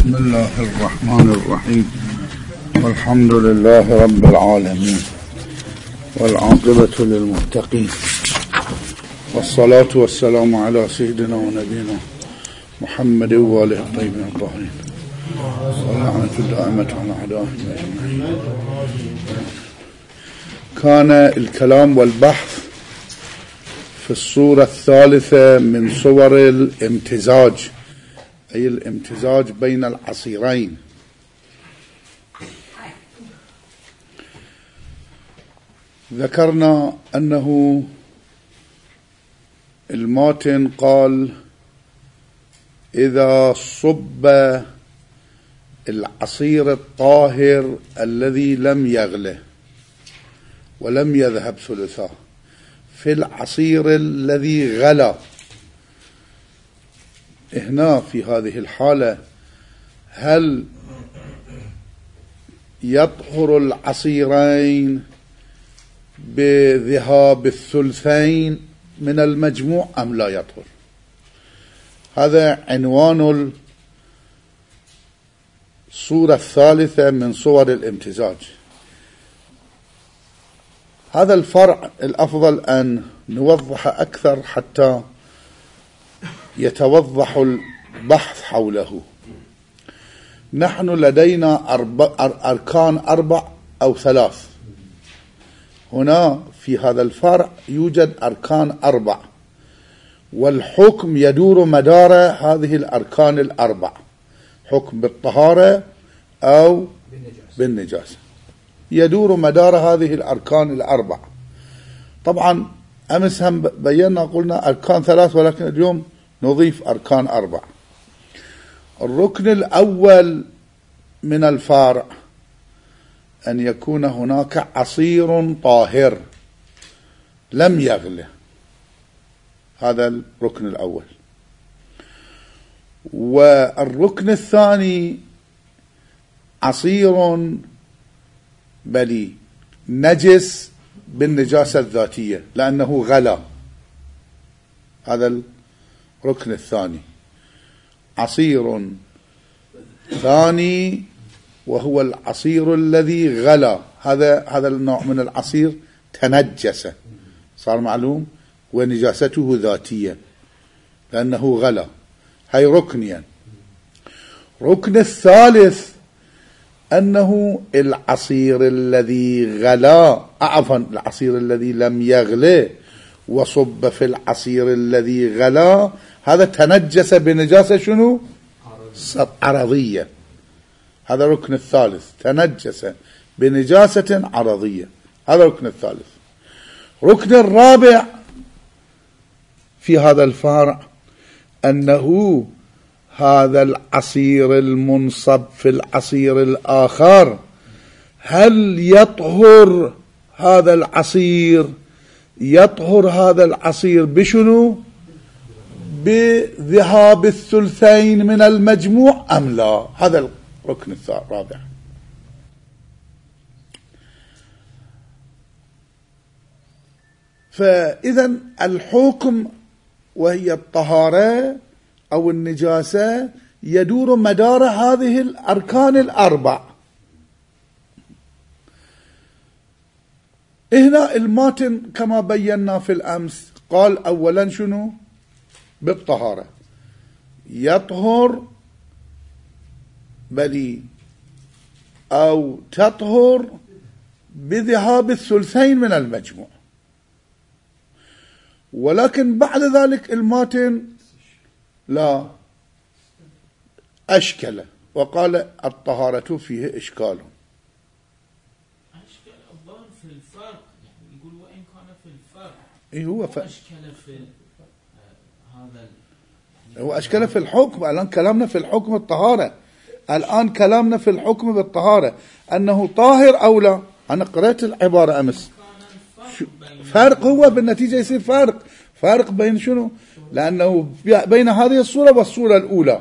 بسم الله الرحمن الرحيم. والحمد لله رب العالمين، والعاقبة للمتقين، والصلاة والسلام على سيدنا ونبينا محمد وآله الطيبين الطاهرين، واللعنة الدائمة على أعدائهم أجمعين. كان الكلام والبحث في الصورة الثالثة من صور الامتزاج، أي الامتزاج بين العصيرين. ذكرنا أنه الماتن قال: إذا صب العصير الطاهر الذي لم يغله ولم يذهب ثلثاه في العصير الذي غلا، هنا في هذه الحالة هل يطهر العصيرين بذهاب الثلثين من المجموع أم لا يطهر؟ هذا عنوان الصورة الثالثة من صور الامتزاج. هذا الفرع الأفضل أن نوضح أكثر حتى يتوضح البحث حوله. نحن لدينا أركان 4 أو 3. هنا في هذا الفرع يوجد أركان 4، والحكم يدور مدار هذه الأركان 4، حكم بالطهارة أو بالنجاسة، يدور مدار هذه الأركان 4. طبعا أمس هم بينا قلنا أركان 3، ولكن اليوم نضيف أركان 4. الركن الأول من الفارع أن يكون هناك عصير طاهر لم يغله، هذا الركن الأول. والركن الثاني عصير بلي نجس بالنجاسة الذاتية لأنه غلا، هذا الركن الثاني. عصير ثاني وهو العصير الذي غلا، هذا النوع من العصير تنجس، صار معلوم، ونجاسته ذاتية لأنه غلا. هاي ركنيا. ركن الثالث أنه العصير الذي غلا، العصير الذي لم يغلي وصب في العصير الذي غلا، هذا تنجس بنجاسة شنو؟ عرضية. هذا الركن الثالث، تنجس بنجاسة عرضية، هذا الركن الثالث. ركن الرابع في هذا الفرع أنه هذا العصير المنصب في العصير الآخر، هل يطهر هذا العصير؟ يطهر هذا العصير بشنو؟ بذهاب الثلثين من المجموع أم لا؟ هذا الركن الرابع. فإذا الحكم وهي الطهارة أو النجاسة يدور مدار هذه الأركان 4. هنا الماتن كما بينا في الأمس قال أولا شنو؟ بالطهارة، يطهر بلي أو تطهر بذهاب الثلثين من المجموع. ولكن بعد ذلك الماتن لا، أشكل وقال الطهارة فيه إشكال. أشكل الظاهر في الفرق، يعني يقول وإن كان في الفرق هو أشكل في هذا، هو أشكل في الحكم. الآن كلامنا في الحكم الطهارة، الآن كلامنا في الحكم بالطهارة أنه طاهر أو لا. أنا قرأت العبارة أمس، فرق هو بالنتيجة يصير فرق بين شنو؟ لأنه بين هذه الصورة والصورة الأولى.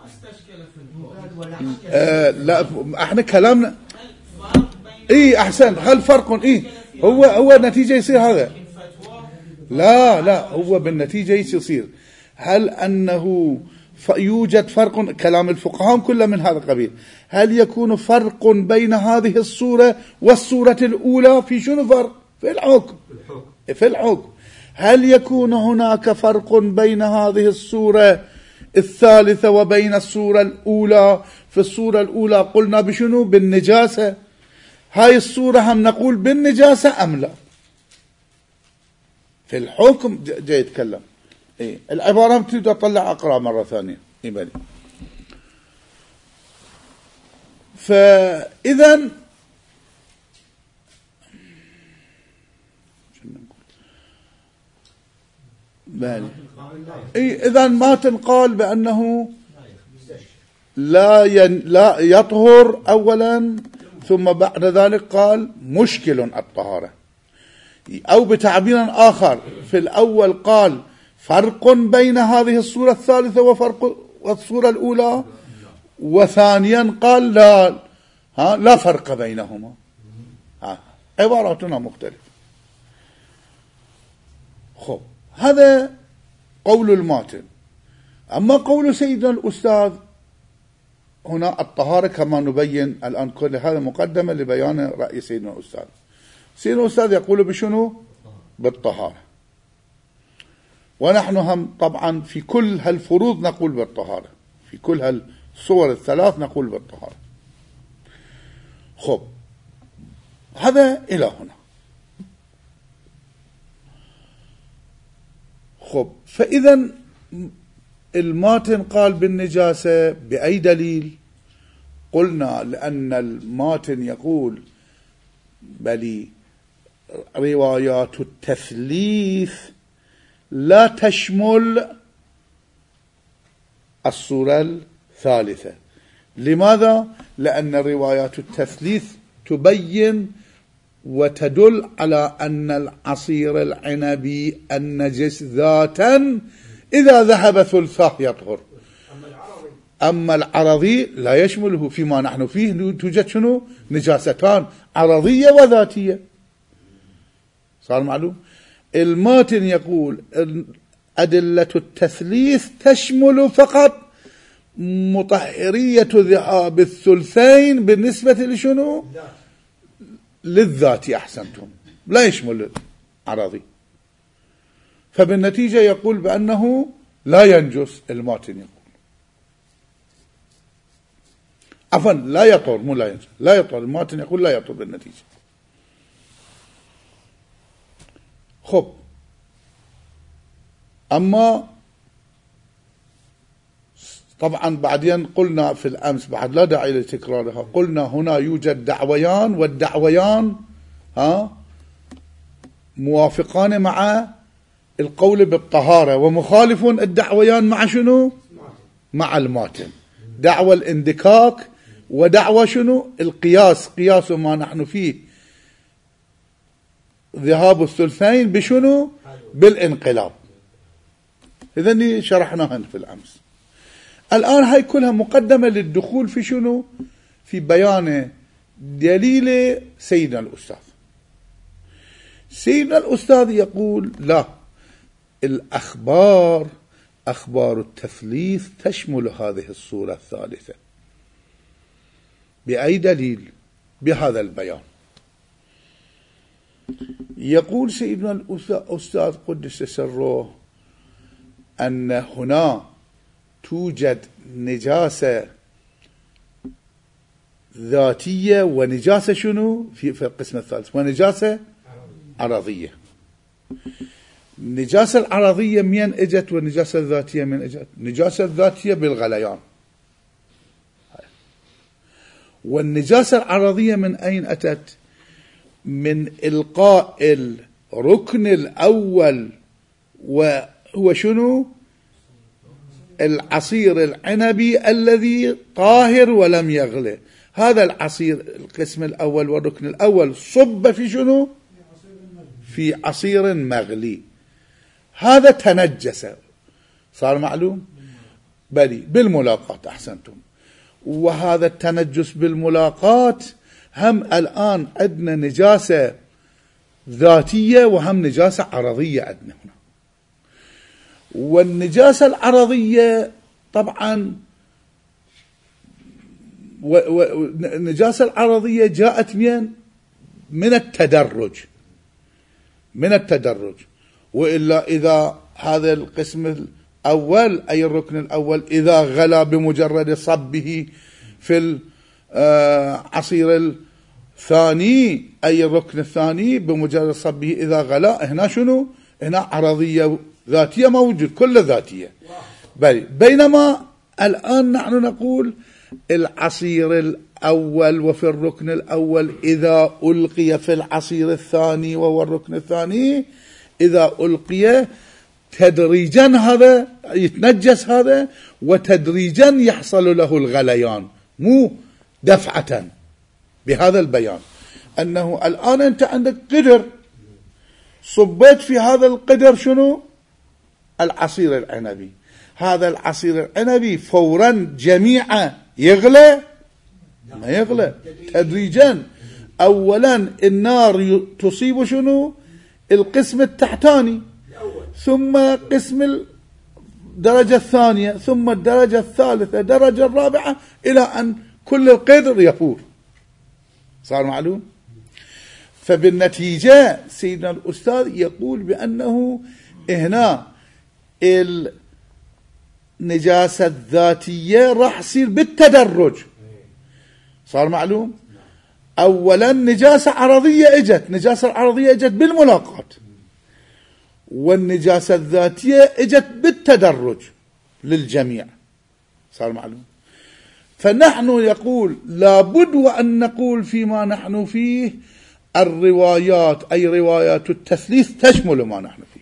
لا احنا كلامنا احسن. هل فرق هو النتيجة يصير هذا؟ لا هو بالنتيجة يصير هل أنه يوجد فرق، كلام الفقهاء كله من هذا القبيل. هل يكون فرق بين هذه الصورة والصورة الأولى؟ في شنو فرق؟ في الحكم. في الحكم. هل يكون هناك فرق بين هذه الصورة الثالثة وبين الصورة الأولى؟ في الصورة الأولى قلنا بشنو؟ بالنجاسة. هاي الصورة هم نقول بالنجاسة أم لا؟ في الحكم جاي يتكلم. إيه؟ العبارة تريد أطلع أقرأ مرة ثانية. إيه فإذا إذا ما تنقال بأنه لا يطهر أولا، ثم بعد ذلك قال مشكل الطهارة، أو بتعبير آخر في الأول قال فرق بين هذه الصورة الثالثة والصورة الأولى، وثانيا قال لا فرق بينهما. عباراتنا مختلفة. خب، هذا قول الماتن. أما قول سيدنا الأستاذ هنا الطهارة كما نبين الآن، كل هذا مقدمة لبيان رأي سيدنا الأستاذ. سيدنا الأستاذ يقول بشنو؟ بالطهارة. ونحن هم طبعا في كل هالفروض نقول بالطهارة، في كل هالصور الثلاث نقول بالطهارة. خب، هذا إلى هنا. خب، فإذا الماتن قال بالنجاسة بأي دليل؟ قلنا لأن الماتن يقول بل روايات التثليث لا تشمل الصورة الثالثة. لماذا؟ لأن روايات التثليث تبين وتدل على أن العصير العنبي النجس ذاتا إذا ذهب ثلثاه يطهر. أما العرضي لا يشمله. فيما نحن فيه توجد شنو؟ نجاستان، عرضية وذاتية. صار معلوم؟ الماتن يقول أدلة التثليث تشمل فقط مطهرية ذهاب الثلثين بالنسبة لشنو؟ للذات. أحسنتم، لا يشمل العرضي. فبالنتيجة يقول بأنه لا ينجس. الماتن يقول عفوا لا يطهر، مو لا ينجس، لا يطهر. الماتن يقول لا يطهر بالنتيجة. خب، أما طبعا بعدين قلنا في الأمس بعد لا داعي لتكرارها، قلنا هنا يوجد دعويان، والدعويان موافقان مع القول بالطهارة، ومخالف الدعويان مع شنو؟ مع الماتن. دعوى الاندكاك ودعوى شنو؟ القياس. قياس ما نحن فيه ذهاب الثلثين بشنو؟ بالانقلاب. إذن شرحناها في الأمس. الآن هاي كلها مقدمة للدخول في شنو؟ في بيان دليل سيدنا الأستاذ. سيدنا الأستاذ يقول لا، الأخبار أخبار التثليث تشمل هذه الصورة الثالثة. بأي دليل؟ بهذا البيان. يقول سيدنا الأستاذ قدس سره أن هنا توجد نجاسة ذاتية ونجاسة شنو؟ في القسم الثالث، ونجاسة عرضية. النجاسة العرضية من اجت والنجاسة الذاتية من اجت؟ النجاسة الذاتية بالغليان، والنجاسة العرضية من أين أتت؟ من إلقاء الركن الأول، وهو شنو؟ العصير العنبي الذي طاهر ولم يغلي. هذا العصير القسم الأول والركن الأول صب في شنو؟ في عصير مغلي. هذا تنجس، صار معلوم؟ بلي بالملاقات. أحسنتم. وهذا التنجس بالملاقات هم الآن عندنا نجاسة ذاتية وهم نجاسة عرضية عندنا هنا. والنجاسة العرضية طبعا النجاسة العرضية جاءت من التدرج، من التدرج. وإلا إذا هذا القسم الأول أي الركن الأول إذا غلا بمجرد صبه في العصير الثاني أي الركن الثاني بمجرد صبه إذا غلا، هنا شنو؟ هنا عرضية ذاتية موجود، كل ذاتية. بينما الآن نحن نقول العصير الأول وفي الركن الأول إذا ألقي في العصير الثاني وهو الركن الثاني، إذا ألقي تدريجا هذا يتنجس هذا، وتدريجا يحصل له الغليان، مو دفعة. بهذا البيان أنه الآن أنت عندك قدر، صبيت في هذا القدر شنو؟ العصير العنبي. هذا العصير العنبي فورا جميعا يغلى؟ ما يغلى، تدريجا. أولا النار تصيب شنو؟ القسم التحتاني، ثم قسم الدرجة الثانية، ثم الدرجة الثالثة، الدرجة الرابعة، إلى أن كل القدر يفور. صار معلوم؟ فبالنتيجة سيدنا الأستاذ يقول بأنه هنا النجاسة الذاتية راح يصير بالتدرج. صار معلوم؟ أولا نجاسة عرضية اجت، نجاسة العرضية اجت بالملاقات، والنجاسة الذاتية اجت بالتدرج للجميع. صار معلوم؟ فنحن يقول لابد وأن نقول فيما نحن فيه الروايات أي روايات التثليث تشمل ما نحن فيه.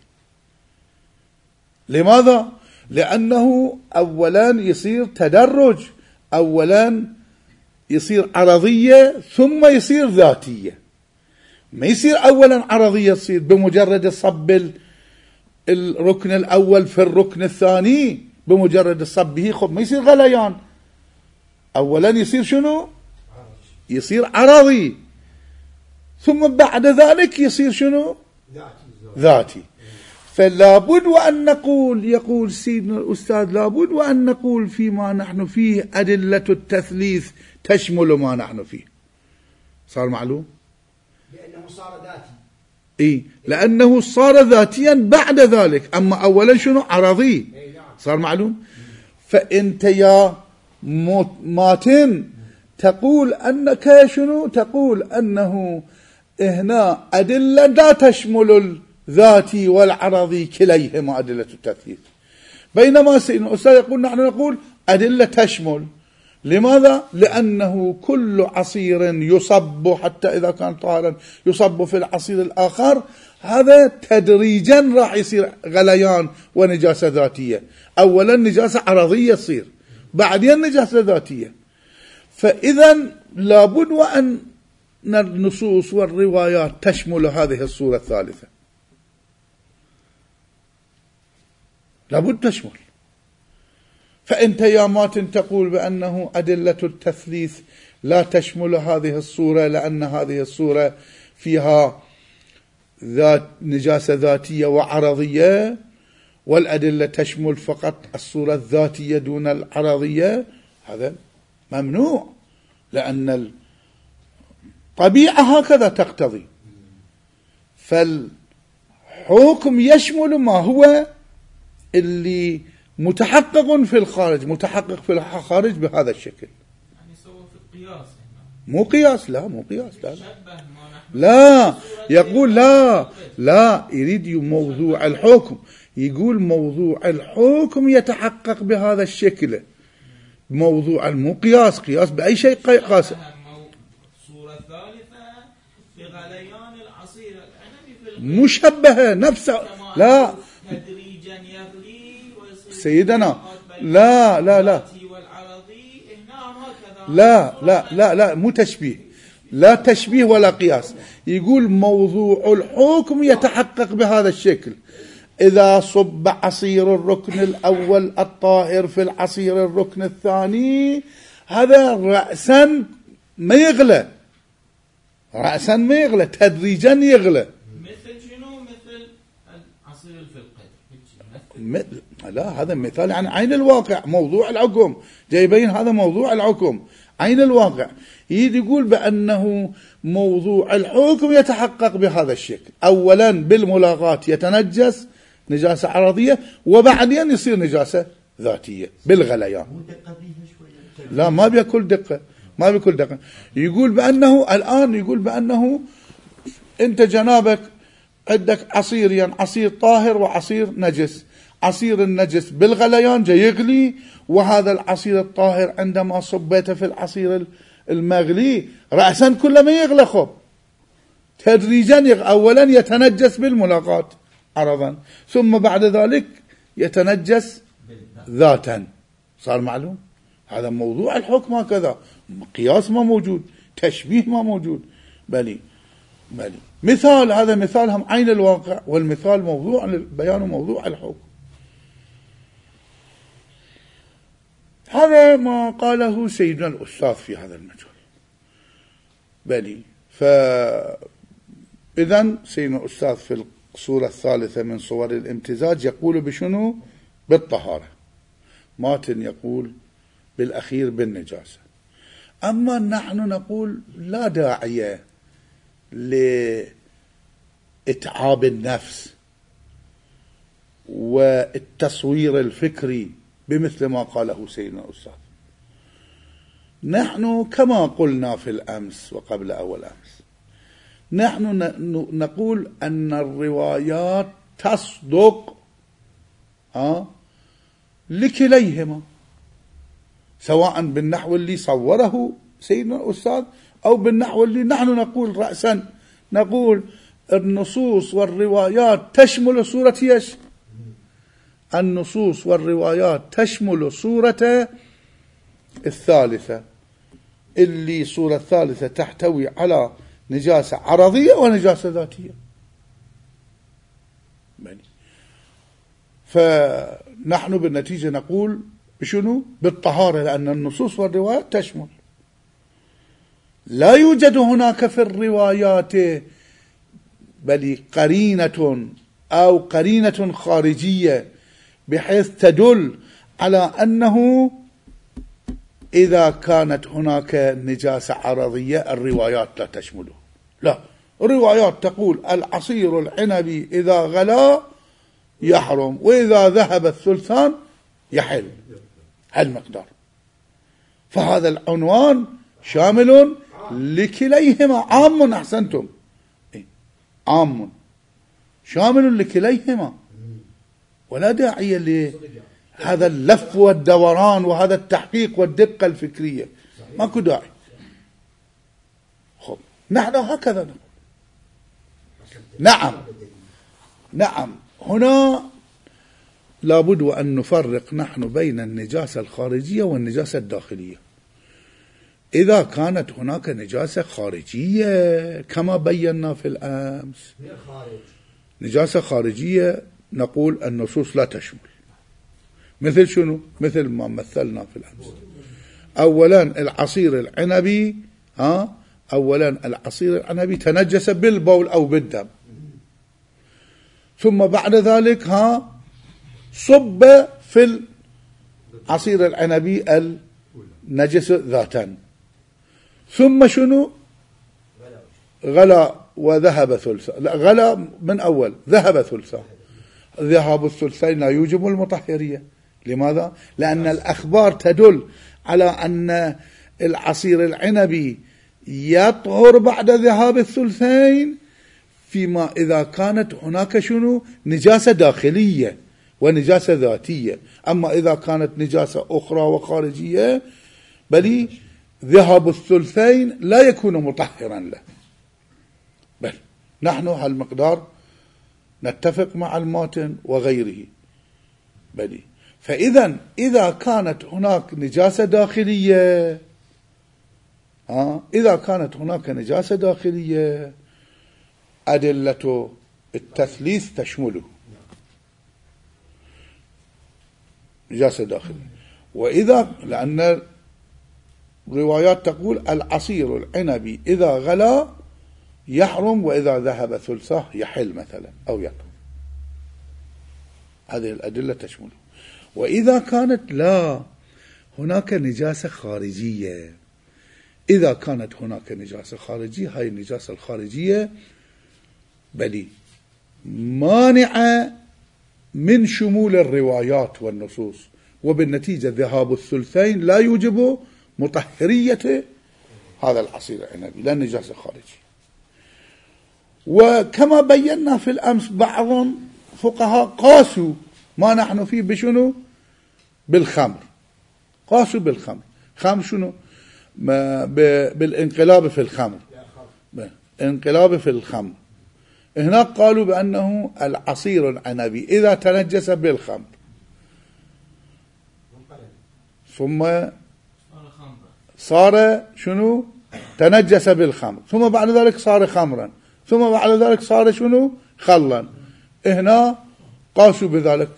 لماذا؟ لأنه أولا يصير تدرج، أولا يصير عرضية ثم يصير ذاتية. ما يصير أولا عرضية تصير بمجرد صب الركن الأول في الركن الثاني بمجرد صبه، خب ما يصير غليان. أولا يصير شنو؟ يصير عرضي، ثم بعد ذلك يصير شنو؟ ذاتي. فلابد وأن نقول، يقول سيدنا الأستاذ لابد وأن نقول فيما نحن فيه أدلة التثليث تشمل ما نحن فيه. صار معلوم؟ لأنه صار ذاتي. إيه، لأنه صار ذاتيا بعد ذلك، أما أولا شنو؟ عرضي. صار معلوم؟ فأنت يا ماتن تقول أنك شنو؟ تقول أنه هنا أدلة لا تشمل الذاتي والعرضي كليهما أدلة التثليث، بينما سيدنا الأستاذ يقول نحن نقول أدلة تشمل. لماذا؟ لأنه كل عصير يصب حتى إذا كان طاهرا يصب في العصير الآخر، هذا تدريجا راح يصير غليان ونجاسة ذاتية. أولا نجاسة عرضية تصير، بعدين نجاسة ذاتية. فإذا لابد وأن النصوص والروايات تشمل هذه الصورة الثالثة، لابد تشمل. فأنت يا ماتن تقول بأنه أدلة التثليث لا تشمل هذه الصورة، لأن هذه الصورة فيها نجاسة ذاتية وعرضية، والأدلة تشمل فقط الصورة الذاتية دون العرضية. هذا ممنوع، لأن الطبيعة هكذا تقتضي. فالحكم يشمل ما هو اللي متحقق في الخارج، متحقق في الخارج بهذا الشكل. يعني سوى في القياس مو قياس، لا مو قياس، لا يقول لا يريد موضوع الحكم، يقول موضوع الحكم يتحقق بهذا الشكل. موضوع مو قياس، قياس بأي شيء قاس. صورة ثالثة في غليان العصير العنبي في مشبهة نفسها. لا تدريجا يغلي ويصير سيدنا، لا لا مو تشبيه، لا تشبيه ولا قياس. يقول موضوع الحكم يتحقق بهذا الشكل. إذا صب عصير الركن الأول الطاهر في العصير الركن الثاني، هذا رأسا ما يغلى، رأسا ما يغلى، تدريجا يغلى. مثل شنو؟ مثل العصير في القدر، لا، هذا مثال عن عين الواقع، موضوع الحكم جايبين، هذا موضوع الحكم عين الواقع. يقول بأنه موضوع الحكم يتحقق بهذا الشكل، أولا بالملاقاة يتنجس نجاسة عرضية، وبعدين يصير نجاسة ذاتية بالغليان. لا، ما بيكل دقة، ما بيكل دقة. يقول بأنه الآن، يقول بأنه أنت جنابك عندك عصيرين، عصير طاهر وعصير نجس. عصير النجس بالغليان جاي يغلي، وهذا العصير الطاهر عندما صبيته في العصير المغلي رأسا كل ما يغلى خب تدريجا أولا يتنجس بالملاقاة عرضا، ثم بعد ذلك يتنجس ذاتا. صار معلوم؟ هذا موضوع الحكم هكذا، قياس ما موجود، تشبيه ما موجود. بلي مثال، هذا مثال هم عين الواقع، والمثال موضوع البيان وموضوع الحكم. هذا ما قاله سيدنا الأستاذ في هذا المجال. بلي فإذن سيدنا الأستاذ في الصورة الثالثة من صور الامتزاج يقول بشنو؟ بالطهارة. ماتن يقول بالأخير بالنجاسة. أما نحن نقول لا داعي لإتعاب النفس والتصوير الفكري بمثل ما قاله سيدنا الأستاذ. نحن كما قلنا في الأمس وقبل أول أمس، نحن نقول أن الروايات تصدق لكليهما، سواء بالنحو اللي صوره سيدنا الأستاذ أو بالنحو اللي نحن نقول رأسا، نقول النصوص والروايات تشمل صورة يش؟ النصوص والروايات تشمل صورة الثالثة، اللي صورة الثالثة تحتوي على نجاسة عرضية ونجاسة ذاتية. فنحن بالنتيجة نقول بشنو؟ بالطهارة، لأن النصوص والروايات تشمل. لا يوجد هناك في الروايات بل قرينة أو قرينة خارجية بحيث تدل على أنه إذا كانت هناك نجاسة عرضية الروايات لا تشمله. لا، الروايات تقول العصير العنبي إذا غلا يحرم، وإذا ذهب الثلثان يحل المقدار. فهذا العنوان شامل لكليهما، عام. أحسنتم، عام شامل لكليهما، ولا داعي لهذا اللف والدوران وهذا التحقيق والدقة الفكرية، ماكو داعي. خب نحن هكذا نقول. نعم هنا لابد أن نفرق نحن بين النجاسة الخارجية والنجاسة الداخلية. إذا كانت هناك نجاسة خارجية كما بينا في الأمس، نجاسة خارجية نقول النصوص لا تشمل. مثل شنو؟ مثل ما مثلنا في الأمس. أولا العصير العنبي العصير العنبي تنجس بالبول أو بالدم، ثم بعد ذلك صب في العصير العنبي النجس ذاتا، ثم شنو؟ غلا وذهب ثلثا. لا، غلا من أول، ذهب ثلثا. ذهاب الثلثين لا يوجب المطهرية. لماذا؟ لأن الأخبار تدل على أن العصير العنبي يطهر بعد ذهاب الثلثين، فيما إذا كانت هناك شنو؟ نجاسة داخلية ونجاسة ذاتية. أما إذا كانت نجاسة أخرى وخارجية بل ذهاب الثلثين لا يكون مطهرا له. بل نحن هالمقدار نتفق مع الماتن وغيره. بل إذا كانت هناك نجاسة داخلية، إذا كانت هناك نجاسة داخلية أدلة التثليث تشمله نجاسة داخلية. وإذا لأن الروايات تقول العصير العنبي إذا غلا يحرم، وإذا ذهب ثلثه يحل مثلا أو يطهر. هذه الأدلة تشمله. وإذا كانت لا، هناك نجاسة خارجية. إذا كانت هناك نجاسة خارجية، هاي النجاسة الخارجية بلي مانعة من شمول الروايات والنصوص، وبالنتيجة ذهاب الثلثين لا يوجب مطهرية هذا العصير العنبي، لا نجاسة خارجية. وكما بينا في الأمس، بعض فقهاء قاسوا ما نحن فيه بشنو؟ بالخمر. قاسوا بالخمر. خمر شنو؟ بالانقلاب في الخمر، انقلاب في الخمر. هناك قالوا بأنه العصير العنبي إذا تنجس بالخمر ثم صار شنو؟ تنجس بالخمر، ثم بعد ذلك صار خمرا، ثم بعد ذلك صار شنو؟ خلا. هنا قاسوا بذلك.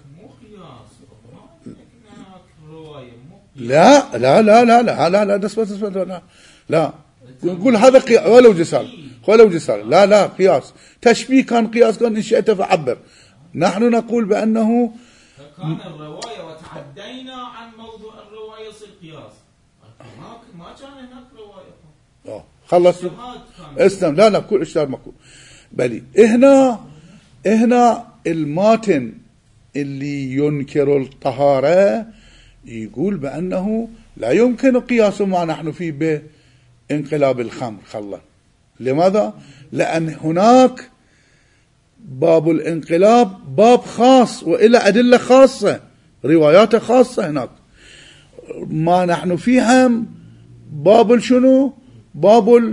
لا لا لا لا لا لا لا لا لا، نقول هذا قياس ولو جسال لا لا قياس تشبيه، كان قياس، كان إن شئت فعبر. نحن نقول بأنه كان الرواية وتعدينا عن موضوع الرواية يصير قياس، ما كان هناك رواية. خلص اسلم. لا لا، كل اشتار مقول. بلي هنا الماتن اللي ينكر الطهارة يقول بأنه لا يمكن قياس ما نحن فيه بانقلاب الخمر خلا. لماذا؟ لأن هناك باب الانقلاب باب خاص وإلى أدلة خاصة، روايات خاصة. هناك ما نحن فيها باب شنو؟ باب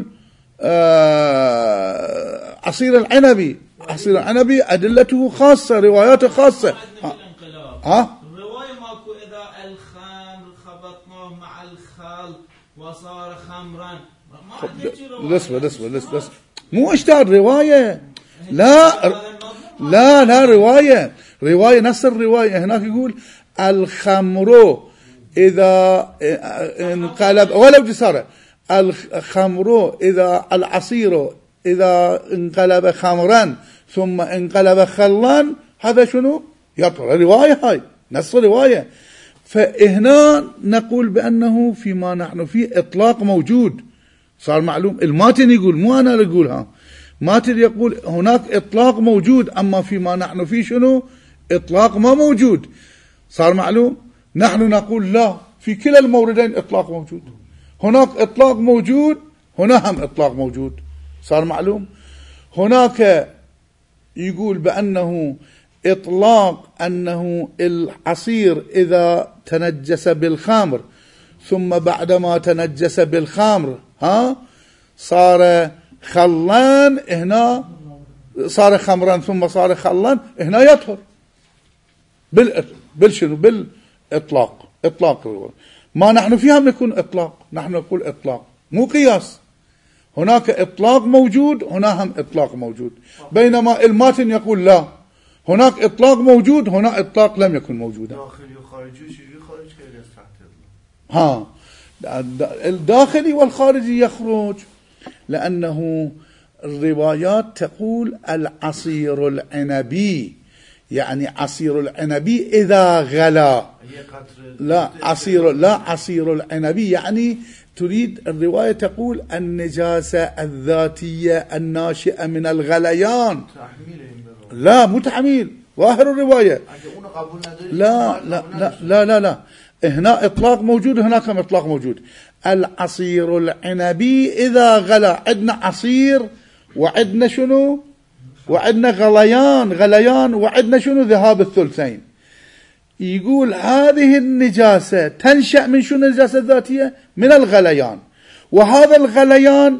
عصير العنبي. عصير العنبي أدلته خاصة، رواياته خاصة. الرواية ماكو إذا الخمر خبطناه مع الخل وصار خمرا. لسه مو اشتار رواية. لا رواية نفس الرواية. هناك يقول الخمر إذا انقلب ولو جسارة، الخمر إذا العصير إذا انقلب خمرا ثم انقلب خلا، هذا شنو؟ يطهر. رواية هاي نفس رواية. فهنا نقول بأنه فيما نحن فيه إطلاق موجود، صار معلوم. الماتن يقول، مو أنا اللي أقولها، ماتن يقول هناك إطلاق موجود، أما فيما نحن فيه شنو؟ إطلاق ما موجود. صار معلوم. نحن نقول لا، في كلا الموردين إطلاق موجود. هناك إطلاق موجود، هنا هم إطلاق موجود. صار معلوم. هناك يقول بأنه إطلاق أنه العصير إذا تنجس بالخمر ثم بعدما تنجس بالخمر صار خلان، هنا صار خمرا ثم صار خلان، هنا يطهر بالشنو؟ بالإطلاق. إطلاق ما نحن فيها نكون إطلاق، نحن نقول إطلاق مو قياس. هناك إطلاق موجود، هنا هم إطلاق موجود. بينما الماتن يقول لا، هناك إطلاق موجود، هنا إطلاق لم يكن موجودا. داخلي وخارجي خارج الداخلي والخارجي يخرج، لأنه الروايات تقول العصير العنبي، يعني عصير العنبي إذا غلا. لا عصير العنبي يعني تريد الرواية تقول النجاسة الذاتية الناشئة من الغليان. لا مو تحميل، ظاهر الرواية. لا هنا إطلاق موجود، هناك إطلاق موجود. العصير العنبي إذا غلا، عندنا عصير وعندنا شنو؟ وعندنا غليان وعندنا شنو؟ ذهاب الثلثين. يقول هذه النجاسة تنشأ من شنو؟ النجاسة الذاتية من الغليان، وهذا الغليان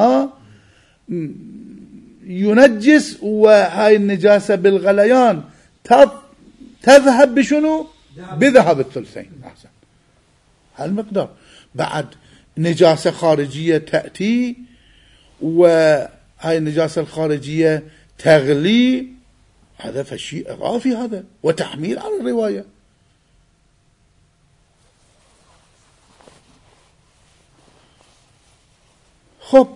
ينجس، وهاي النجاسة بالغليان تذهب بشنو؟ بذهاب الثلثين. أحسن، هالمقدار. بعد نجاسة خارجية تأتي، وهاي النجاسة الخارجية تغلي، هذا فشيء إضافي، هذا وتحميل على الرواية. خب،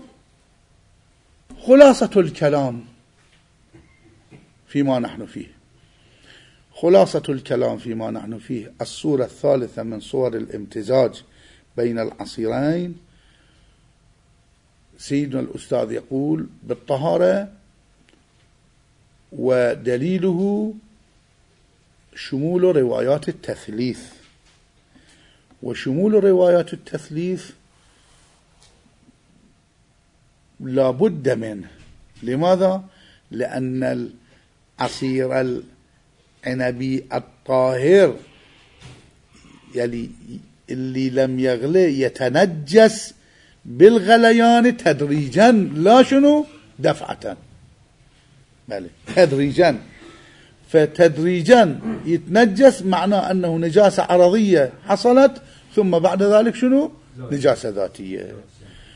خلاصة الكلام فيما نحن فيه، خلاصة الكلام فيما نحن فيه: الصورة الثالثة من صور الامتزاج بين العصيرين، سيدنا الأستاذ يقول بالطهارة، ودليله شمول روايات التثليث. وشمول روايات التثليث لا بد منه. لماذا؟ لأن العصير العنبي الطاهر اللي لم يغلي يتنجس بالغليان تدريجا، لا شنو دفعة، بله تدريجا. فتدريجا يتنجس، معناه أنه نجاسة عرضية حصلت، ثم بعد ذلك شنو نجاسة ذاتية.